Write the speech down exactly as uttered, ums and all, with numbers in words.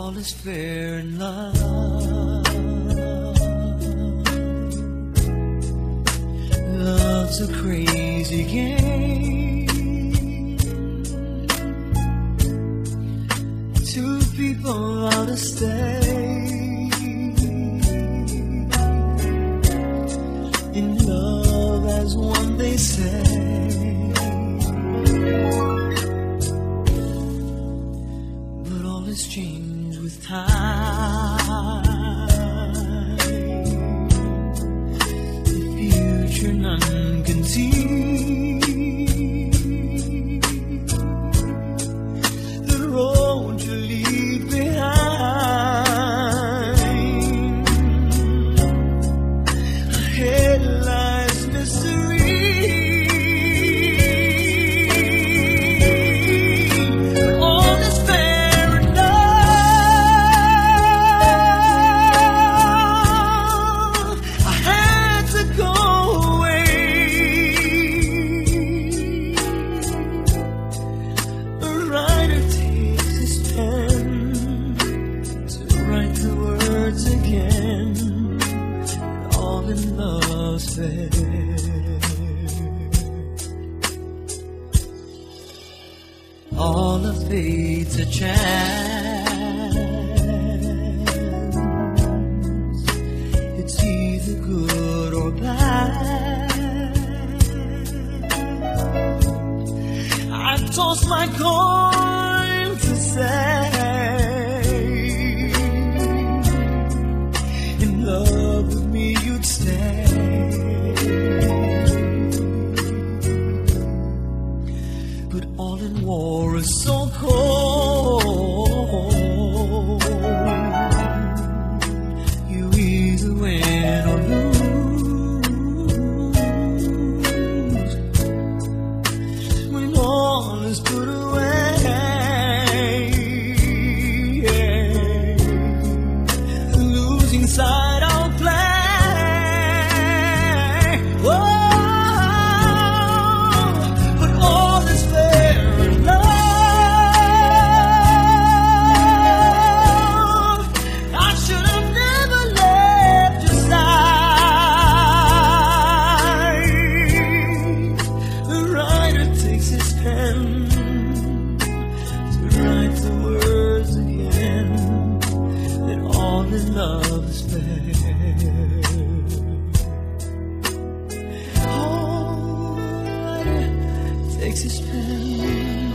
all is fair in love. Love's a crazy game. Two people ought to stay in love as one, they say. But all has changed with time. The future none can see. The road you leave behind. Ahead lies mystery. All is fair in love. I had to go away. A writer takes his pen to write the words again. All in love's fair. All of fate's a chance. It's either good or bad. I toss my coin to say, in love with me you'd stay. But all in war is so cold. You either win or lose. When all is put away, the losing side I'll play. Whoa. But all is fair in love. I should have never left your side. The writer takes his pen to write the words again, that all in love is fair. Oh, writer takes his pen